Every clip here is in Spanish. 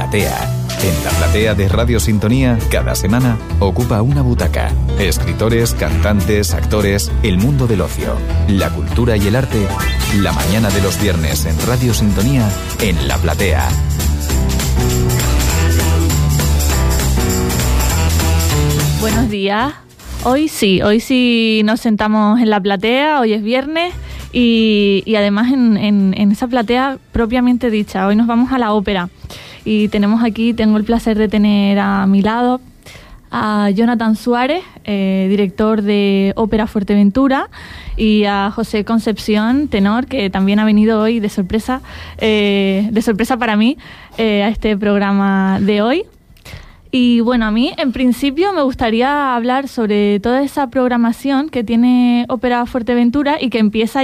Platea. En La Platea de Radio Sintonía, cada semana ocupa una butaca. Escritores, cantantes, actores, el mundo del ocio, la cultura y el arte. La mañana de los viernes en Radio Sintonía, en La Platea. Buenos días. Hoy sí nos sentamos en La Platea, hoy es viernes y además en esa platea propiamente dicha. Hoy nos vamos a la ópera y tengo el placer de tener a mi lado a Jonathan Suárez, director de Ópera Fuerteventura, y a José Concepción, tenor, que también ha venido hoy de sorpresa para mí a este programa de hoy. Y bueno, a mí en principio me gustaría hablar sobre toda esa programación que tiene Ópera Fuerteventura y que empieza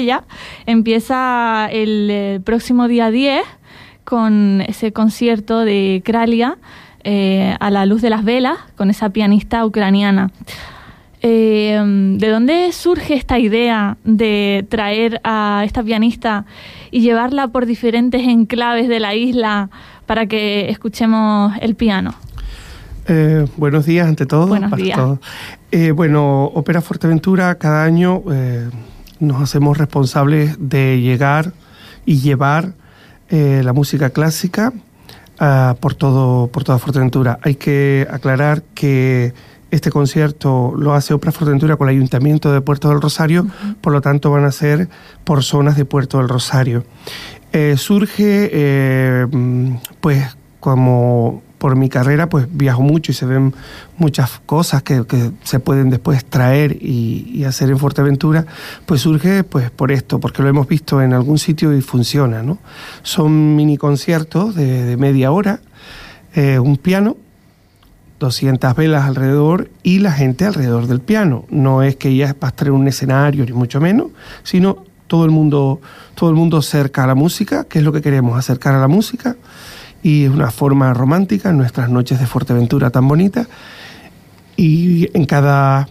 el próximo día 10 con ese concierto de Kralia a la luz de las velas, con esa pianista ucraniana. ¿De dónde surge esta idea de traer a esta pianista y llevarla por diferentes enclaves de la isla para que escuchemos el piano? Buenos días ante todo. Buenos días. Todos. Ópera Fuerteventura, cada año nos hacemos responsables de llegar y llevar la música clásica por toda Fuerteventura. Hay que aclarar que este concierto lo hace Ópera Fuerteventura con el Ayuntamiento de Puerto del Rosario, por lo tanto van a ser por zonas de Puerto del Rosario. Surge, pues como por mi carrera, pues viajo mucho y se ven muchas cosas que se pueden después traer y hacer en Fuerteventura, pues surge pues por esto, porque lo hemos visto en algún sitio y funciona, ¿no? Son mini conciertos de media hora, un piano, 200 velas alrededor y la gente alrededor del piano. No es que ya vas a traer un escenario, ni mucho menos, sino todo el mundo cerca a la música, que es lo que queremos, acercar a la música. Y es una forma romántica en nuestras noches de Fuerteventura tan bonitas. Y en cada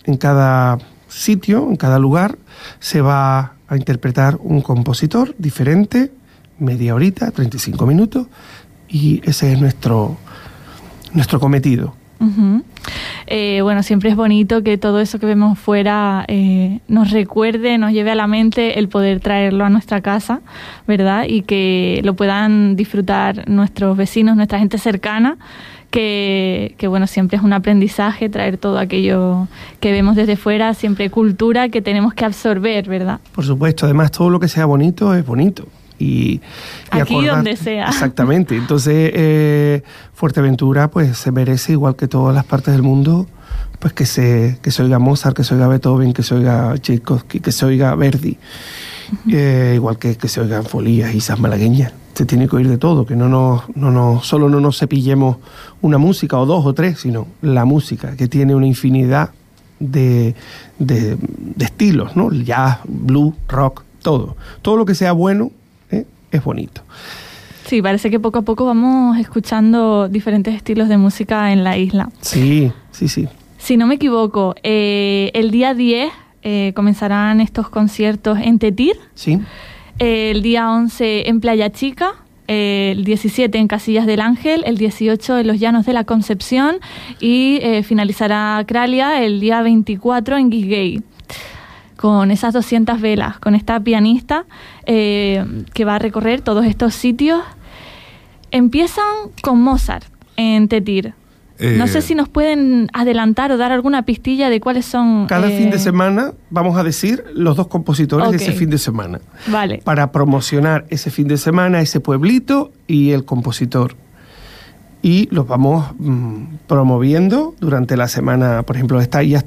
sitio, en cada lugar, se va a interpretar un compositor diferente, media horita, 35 minutos, y ese es nuestro cometido. Uh-huh. Bueno, siempre es bonito que todo eso que vemos fuera nos recuerde, nos lleve a la mente el poder traerlo a nuestra casa, ¿verdad? Y que lo puedan disfrutar nuestros vecinos, nuestra gente cercana, que bueno, siempre es un aprendizaje traer todo aquello que vemos desde fuera, siempre cultura que tenemos que absorber, ¿verdad? Por supuesto, además todo lo que sea bonito es bonito. Y aquí donde sea. Exactamente. Entonces, Fuerteventura pues se merece, igual que todas las partes del mundo, pues que se oiga Mozart, que se oiga Beethoven, que se oiga Tchaikovsky, que se oiga Verdi, igual que se oigan folías y esas malagueñas. Se tiene que oír de todo, que solo no nos cepillemos una música o dos o tres, sino la música, que tiene una infinidad de estilos, ¿no? Jazz, blues, rock, todo. Todo lo que sea bueno es bonito. Sí, parece que poco a poco vamos escuchando diferentes estilos de música en la isla. Sí. Si no me equivoco, el día 10 comenzarán estos conciertos en Tetir. Sí. El día 11 en Playa Chica, el 17 en Casillas del Ángel, el 18 en Los Llanos de la Concepción y finalizará Kralia el día 24 en Guisguey, con esas 200 velas, con esta pianista que va a recorrer todos estos sitios. Empiezan con Mozart en Tetir. No sé si nos pueden adelantar o dar alguna pistilla de cuáles son... Cada fin de semana vamos a decir los dos compositores de ese fin de semana. Vale. Para promocionar ese fin de semana, ese pueblito y el compositor. Y los vamos promoviendo durante la semana. Por ejemplo,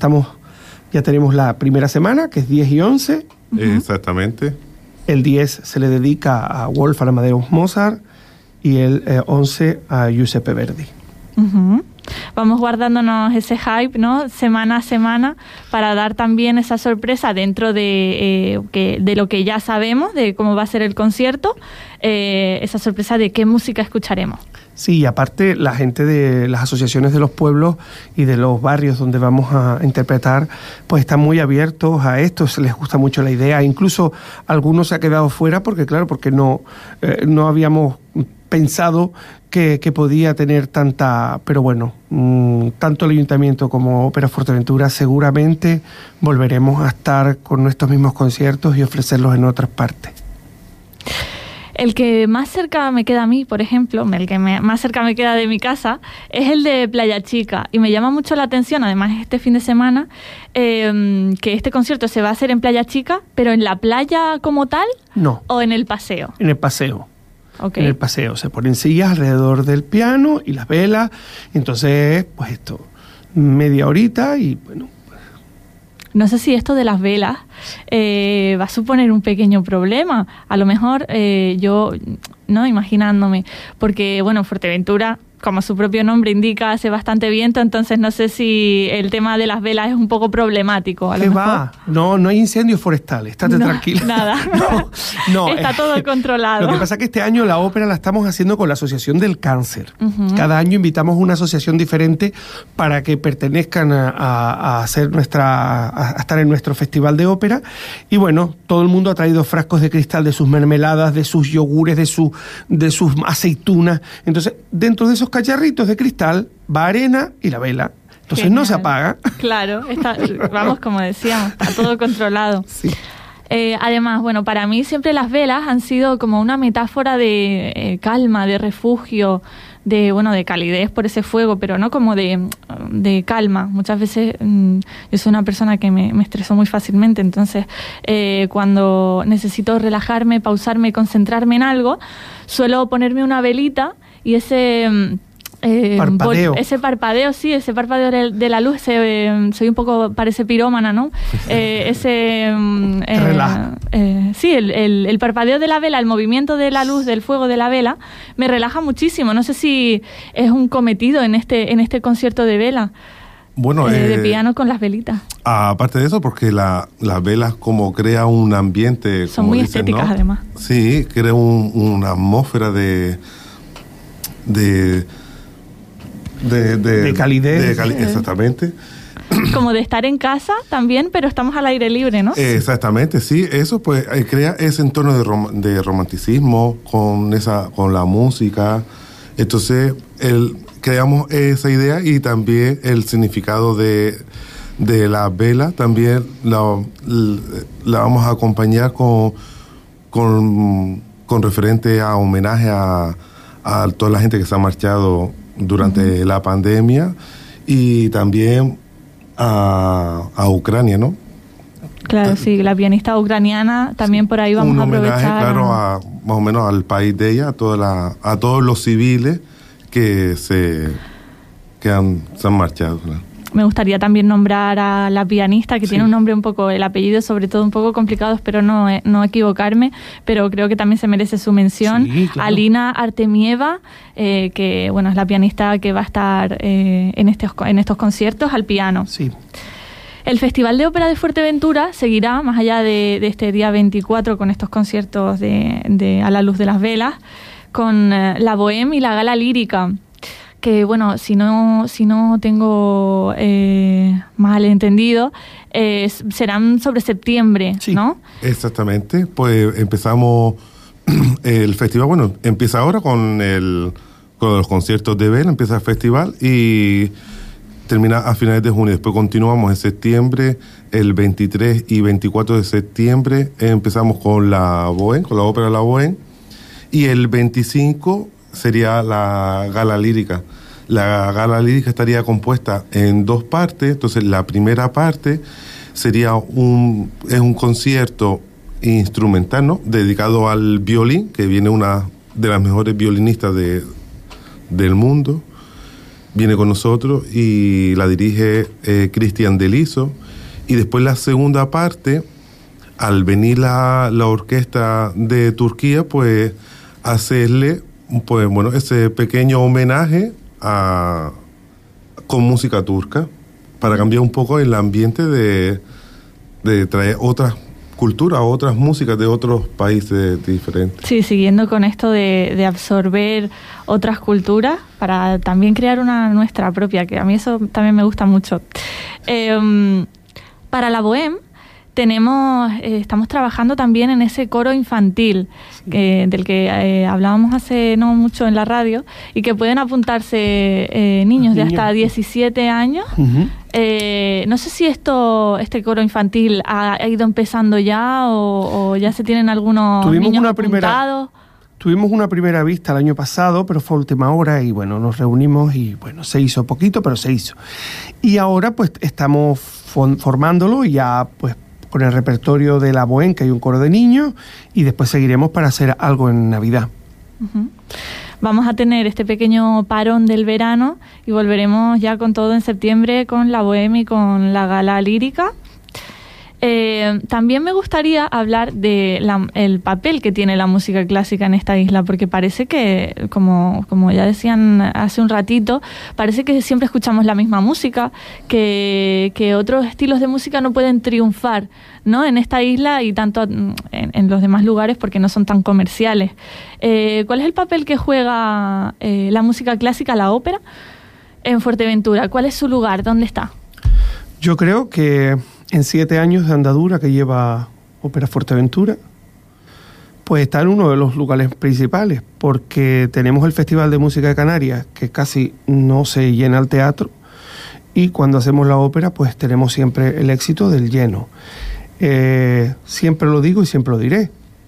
ya tenemos la primera semana, que es 10 y 11. Exactamente. El 10 se le dedica a Wolfgang Amadeus Mozart y el 11 a Giuseppe Verdi. Uh-huh. Vamos guardándonos ese hype, ¿no? Semana a semana, para dar también esa sorpresa dentro de lo que ya sabemos, de cómo va a ser el concierto, esa sorpresa de qué música escucharemos. Sí, y aparte la gente de las asociaciones de los pueblos y de los barrios donde vamos a interpretar, pues están muy abiertos a esto, se les gusta mucho la idea. Incluso algunos se ha quedado fuera porque no habíamos pensado que podía tener tanta... Pero bueno, tanto el Ayuntamiento como Ópera Fuerteventura seguramente volveremos a estar con estos mismos conciertos y ofrecerlos en otras partes. El que más cerca me queda a mí, por ejemplo, más cerca me queda de mi casa, es el de Playa Chica. Y me llama mucho la atención, además este fin de semana, que este concierto se va a hacer en Playa Chica, pero ¿en la playa como tal? No. ¿O en el paseo? En el paseo. Okay. En el paseo. Se ponen sillas alrededor del piano y las velas. Entonces, pues esto, media horita y bueno. No sé si esto de las velas va a suponer un pequeño problema. A lo mejor yo, no imaginándome, porque bueno, Fuerteventura, como su propio nombre indica, hace bastante viento, entonces no sé si el tema de las velas es un poco problemático. ¿Qué va? No hay incendios forestales, estate tranquila. Nada, no, está todo controlado. Lo que pasa es que este año la ópera la estamos haciendo con la Asociación del Cáncer. Uh-huh. Cada año invitamos una asociación diferente para que pertenezcan a estar en nuestro festival de ópera. Y bueno, todo el mundo ha traído frascos de cristal de sus mermeladas, de sus yogures, de sus aceitunas. Entonces, dentro de esos cacharritos de cristal va arena y la vela. Entonces Genial. No se apaga. Claro, vamos, como decíamos, está todo controlado. Sí. Además, bueno, para mí siempre las velas han sido como una metáfora de calma, de refugio, de calidez por ese fuego, pero no como de calma. Muchas veces yo soy una persona que me estreso muy fácilmente, entonces cuando necesito relajarme, pausarme, concentrarme en algo, suelo ponerme una velita y ese parpadeo. Ese parpadeo de la luz, soy un poco, parece pirómana, ¿no? Relaja. Sí, el parpadeo de la vela, el movimiento de la luz, del fuego de la vela, me relaja muchísimo. No sé si es un cometido en este concierto de vela. Bueno, de piano con las velitas. Aparte de eso, porque las velas como crea un ambiente... Son como muy dicen, estéticas, ¿no? además. Sí, crea una atmósfera de calidez. Exactamente. Como de estar en casa también, pero estamos al aire libre, ¿no? Exactamente, sí. Eso pues crea ese entorno de romanticismo con la música. Entonces, creamos esa idea y también el significado de la vela también la vamos a acompañar con referente a homenaje a toda la gente que se ha marchado durante la pandemia y también a Ucrania, ¿no? Claro, sí, la pianista ucraniana, también por ahí vamos a aprovechar. Un homenaje, claro, más o menos al país de ella, a todos los civiles que se han marchado, ¿no? Me gustaría también nombrar a la pianista, que tiene un nombre el apellido sobre todo un poco complicado, espero no equivocarme, pero creo que también se merece su mención. Sí, claro. Alina Artemieva, que bueno, es la pianista que va a estar en estos conciertos al piano. Sí. El Festival de Ópera de Fuerteventura seguirá, más allá de este día 24, con estos conciertos de A la luz de las velas, con la Bohème y la Gala Lírica, que bueno, si no tengo mal entendido, serán sobre septiembre, sí, ¿no? Exactamente, pues empezamos el festival, bueno, empieza ahora con los conciertos de vela, empieza el festival y termina a finales de junio. Después continuamos en septiembre, el 23 y 24 de septiembre empezamos con la Bohème, con la ópera La Bohème, y el 25 sería la Gala Lírica. La Gala Lírica estaría compuesta en dos partes. Entonces la primera parte sería un concierto instrumental, ¿no?, dedicado al violín, que viene una de las mejores violinistas del mundo, viene con nosotros y la dirige Cristian Deliso. Y después la segunda parte, al venir la orquesta de Turquía, pues hacerle pues bueno ese pequeño homenaje con música turca para cambiar un poco el ambiente de traer otras cultura o otras músicas de otros países diferentes. Sí, siguiendo con esto de absorber otras culturas para también crear una nuestra propia, que a mí eso también me gusta mucho. Para la Bohème estamos trabajando también en ese coro infantil del que hablábamos hace no mucho en la radio, y que pueden apuntarse niños de hasta 17 años. Uh-huh. No sé si este coro infantil ha ido empezando ya o ya se tienen algunos niños apuntados. Tuvimos una primera vista el año pasado, pero fue a última hora y bueno, nos reunimos y bueno, se hizo poquito, pero se hizo. Y ahora pues estamos formándolo y ya pues con el repertorio de la Bohème, que hay un coro de niños, y después seguiremos para hacer algo en Navidad. Uh-huh. Vamos a tener este pequeño parón del verano y volveremos ya con todo en septiembre con la Bohème y con la gala lírica. También me gustaría hablar de el papel que tiene la música clásica en esta isla, porque parece que, como ya decían hace un ratito, parece que siempre escuchamos la misma música, que otros estilos de música no pueden triunfar, ¿no?, en esta isla y tanto en los demás lugares porque no son tan comerciales. ¿Cuál es el papel que juega la música clásica, la ópera, en Fuerteventura? ¿Cuál es su lugar? ¿Dónde está? Yo creo que en 7 años de andadura que lleva Ópera Fuerteventura, pues está en uno de los lugares principales, porque tenemos el Festival de Música de Canarias, que casi no se llena el teatro, y cuando hacemos la ópera, pues tenemos siempre el éxito del lleno. Siempre lo digo y siempre lo diré.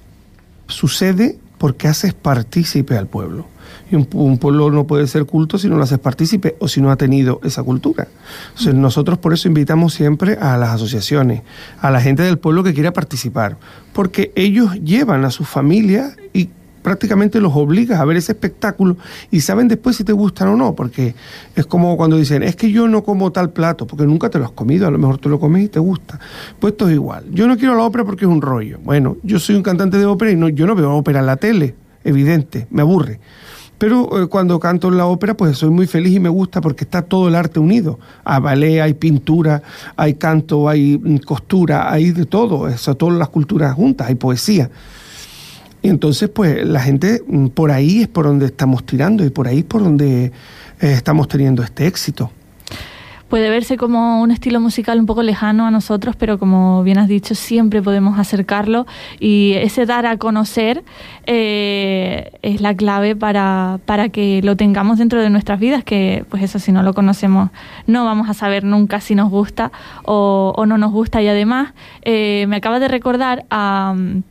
Sucede porque haces partícipe al pueblo. Y un pueblo no puede ser culto si no lo haces partícipe o si no ha tenido esa cultura. Entonces, nosotros por eso invitamos siempre a las asociaciones, a la gente del pueblo que quiera participar, porque ellos llevan a sus familias y prácticamente los obligas a ver ese espectáculo y saben después si te gustan o no, porque es como cuando dicen, es que yo no como tal plato, porque nunca te lo has comido, a lo mejor te lo comes y te gusta. Pues esto es igual. Yo no quiero la ópera porque es un rollo. Bueno, yo soy un cantante de ópera y yo no veo ópera en la tele, evidente, me aburre. Pero cuando canto en la ópera, pues soy muy feliz y me gusta porque está todo el arte unido. Hay ballet, hay pintura, hay canto, hay costura, hay de todo, todas las culturas juntas, hay poesía. Y entonces, pues la gente, por ahí es por donde estamos tirando y por ahí es por donde estamos teniendo este éxito. Puede verse como un estilo musical un poco lejano a nosotros, pero como bien has dicho, siempre podemos acercarlo, y ese dar a conocer es la clave para que lo tengamos dentro de nuestras vidas, que pues eso, si no lo conocemos no vamos a saber nunca si nos gusta o no nos gusta. Y además me acaba de recordar a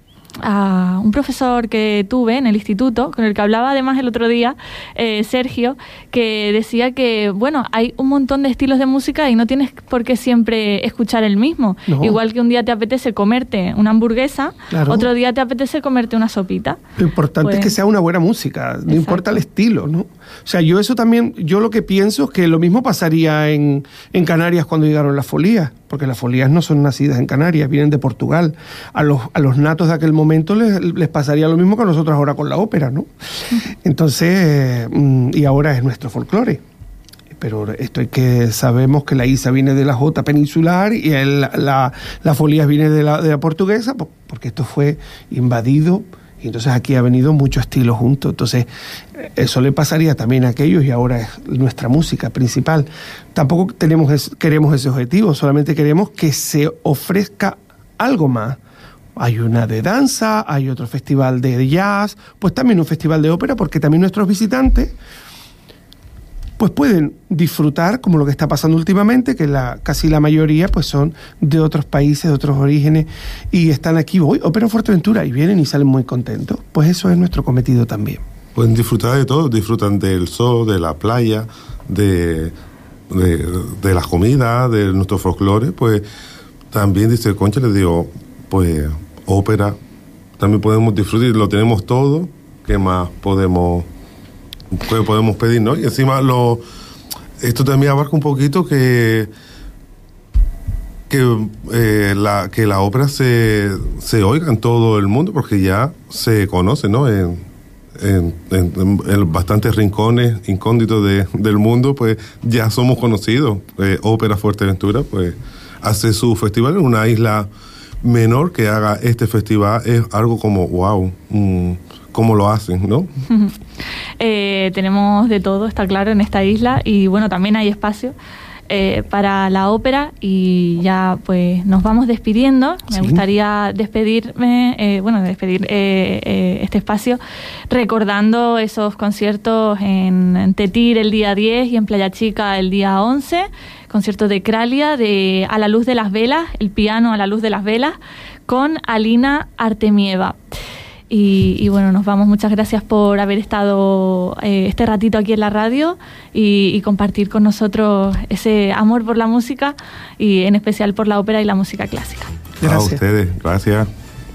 un profesor que tuve en el instituto, con el que hablaba además el otro día, Sergio, que decía que, bueno, hay un montón de estilos de música y no tienes por qué siempre escuchar el mismo. No. Igual que un día te apetece comerte una hamburguesa, claro, otro día te apetece comerte una sopita. Lo importante es que sea una buena música, no exacto, importa el estilo, ¿no? O sea, yo lo que pienso es que lo mismo pasaría en Canarias cuando llegaron las folías, porque las folías no son nacidas en Canarias, vienen de Portugal. A los natos de aquel momento les pasaría lo mismo que a nosotros ahora con la ópera, ¿no? Entonces, y ahora es nuestro folclore. Pero esto es que sabemos que la isa viene de la jota peninsular y la folías viene de la portuguesa, porque esto fue invadido. Y entonces aquí ha venido mucho estilo junto. Entonces, eso le pasaría también a aquellos y ahora es nuestra música principal. Tampoco queremos ese objetivo, solamente queremos que se ofrezca algo más. Hay una de danza, hay otro festival de jazz, pues también un festival de ópera, porque también nuestros visitantes pues pueden disfrutar, como lo que está pasando últimamente, que casi la mayoría pues son de otros países, de otros orígenes, y están aquí hoy, Ópera Fuerteventura, y vienen y salen muy contentos. Pues eso es nuestro cometido también. Pueden disfrutar de todo, disfrutan del sol, de la playa, de la comida, de nuestro folclore. Pues también dice Concha, les digo, pues ópera, también podemos disfrutar, lo tenemos todo, ¿qué más podemos pedir, ¿no? Y encima esto también abarca un poquito que la ópera se oiga en todo el mundo, porque ya se conoce, ¿no? En bastantes rincones incógnitos del mundo, pues ya somos conocidos. Ópera Fuerteventura pues hace su festival en una isla menor que haga este festival es algo como wow, cómo lo hacen, ¿no? Tenemos de todo, está claro, en esta isla, y bueno, también hay espacio para la ópera, y ya pues nos vamos despidiendo. Me gustaría despedirme, despedir este espacio recordando esos conciertos en Tetir el día 10 y en Playa Chica el día 11, concierto de Kralia, de A la luz de las velas, el piano A la luz de las velas, con Alina Artemieva. Y bueno, nos vamos. Muchas gracias por haber estado este ratito aquí en la radio y compartir con nosotros ese amor por la música, y en especial por la ópera y la música clásica. Gracias. A ustedes, gracias.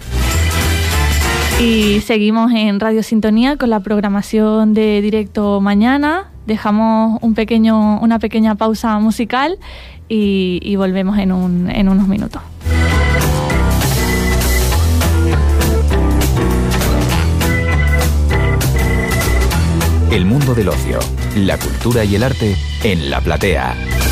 Y seguimos en Radio Sintonía con la programación de Directo Mañana. Dejamos una pequeña pausa musical y volvemos en unos minutos. El mundo del ocio, la cultura y el arte en La Platea.